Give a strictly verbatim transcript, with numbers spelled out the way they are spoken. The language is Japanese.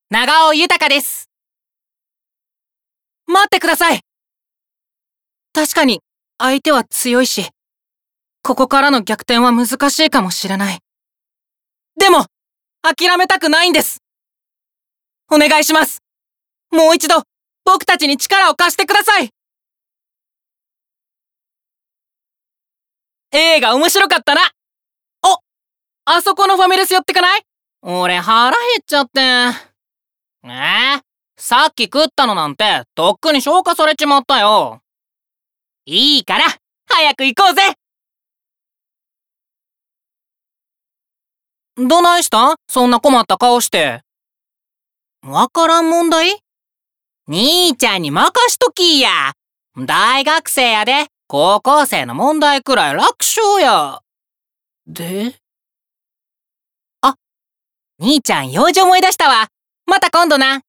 長尾豊です。待ってください。確かに相手は強いし、ここからの逆転は難しいかもしれない。でも諦めたくないんです。お願いします。もう一度僕たちに力を貸してください。映画面白かったな。お、あそこのファミレス寄ってかない？俺腹減っちゃって。えー、さっき食ったのなんてとっくに消化されちまったよ。いいから早く行こうぜ。どないした？そんな困った顔して。わからん問題？兄ちゃんに任しときや。大学生やで。高校生の問題くらい楽勝や。で？あ、兄ちゃん用事思い出したわ。また今度な。